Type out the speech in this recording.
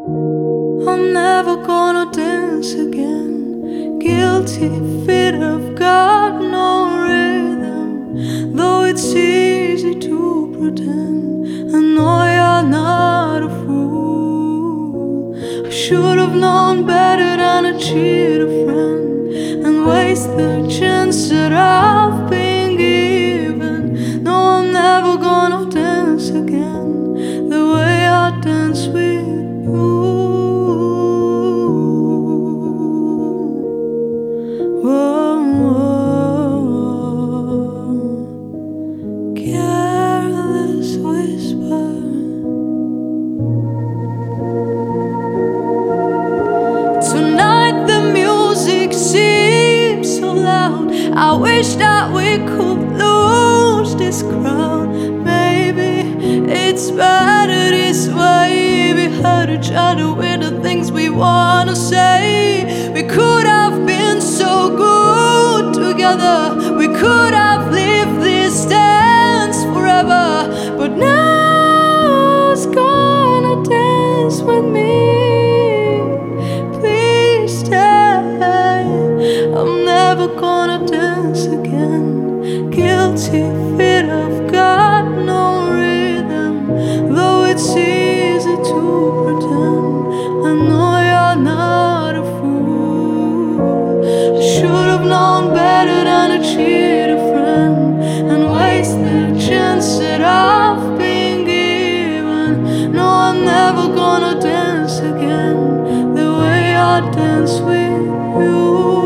I'm never gonna dance again. Guilty feet have got no rhythm, though it's easy to pretend. I know you're not a fool. I should have known better than to cheat a friend and waste the chance that I've been given. No, I'm never gonna dance again the way I dance with you. Whoa, whoa. Careless whisper. Tonight the music seems so loud. I wish that we could lose this crowd. Maybe it's better this way. We hurt each other with the things we wanna say. We could have been so good together. We could have lived this dance forever. But now who's gonna dance with me? Please stay. I'm never gonna dance again. Guilty feet have got no rhythm, though it's easy to pretend. I know you're not a fool. I should have known better than to cheat a friend and waste the chance that I've been given. No, I'm never gonna dance again the way I dance with you.